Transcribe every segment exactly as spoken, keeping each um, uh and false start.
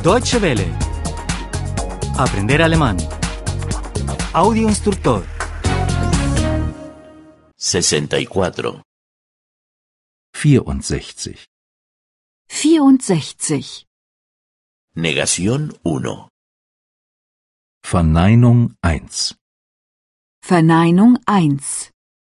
Deutsche Welle. Aprender alemán. Audio instructor. sesenta y cuatro. vierundsechzig. vierundsechzig. Negación uno. Verneinung eins. Verneinung eins.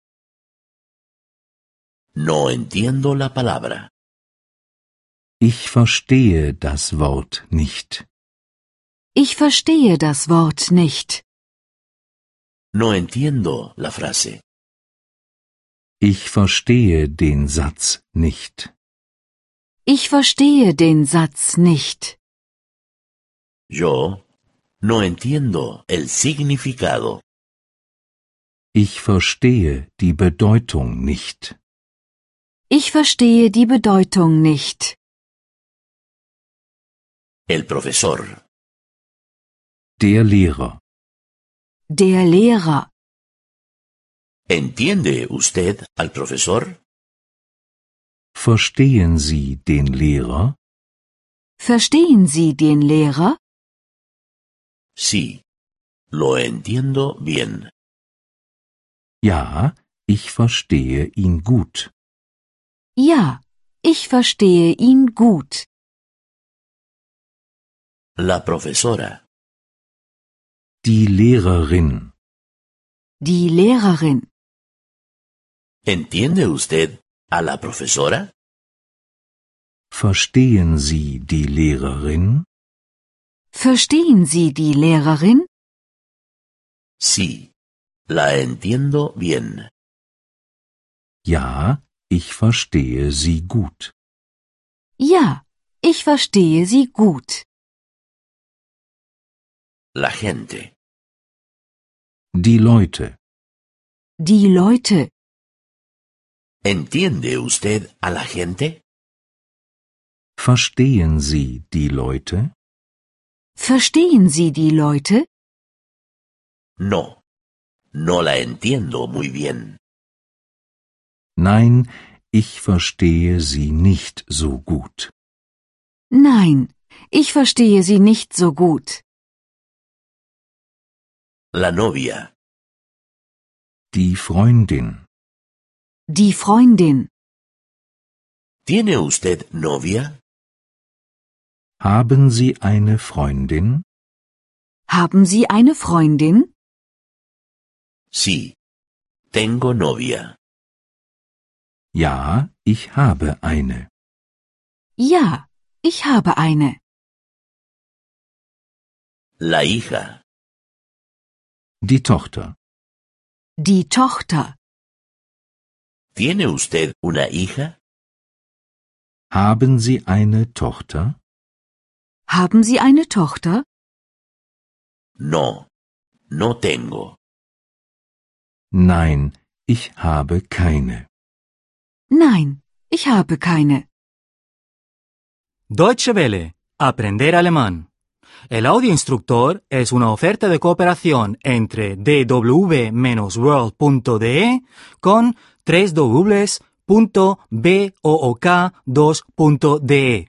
No entiendo la palabra. Ich verstehe das Wort nicht. Ich verstehe das Wort nicht. No entiendo la frase. Ich verstehe den Satz nicht. Ich verstehe den Satz nicht. Yo no entiendo el significado. Ich verstehe die Bedeutung nicht. Ich verstehe die Bedeutung nicht. El profesor. Der Lehrer. Der Lehrer. ¿Entiende usted al profesor? Verstehen Sie den Lehrer? Verstehen Sie den Lehrer? Sí, lo entiendo bien. Ja, ich verstehe ihn gut. Ja, ich verstehe ihn gut. La profesora. Die Lehrerin. Die Lehrerin. ¿Entiende usted a la profesora? Verstehen Sie die Lehrerin? Verstehen Sie die Lehrerin? Sí, la entiendo bien. Ja, ich verstehe sie gut. Ja, ich verstehe sie gut. La gente. Die Leute. Die Leute. ¿Entiende usted a la gente? Verstehen Sie die Leute? Verstehen Sie die Leute? No, no la entiendo muy bien. Nein, ich verstehe sie nicht so gut. Nein, ich verstehe sie nicht so gut. La novia. Die Freundin. Die Freundin. ¿Tiene usted novia? Haben Sie eine Freundin? Haben Sie eine Freundin? Sí, tengo novia. Ja, ich habe eine. Ja, ich habe eine. La hija. Die Tochter. Die Tochter. ¿Tiene usted una hija? Haben Sie eine Tochter? Haben Sie eine Tochter? No, no tengo. Nein, ich habe keine. Nein, ich habe keine. Deutsche Welle. Aprender alemán. El audio instructor es una oferta de cooperación entre d w world punto d e con doble u doble u doble u punto book dos punto d e.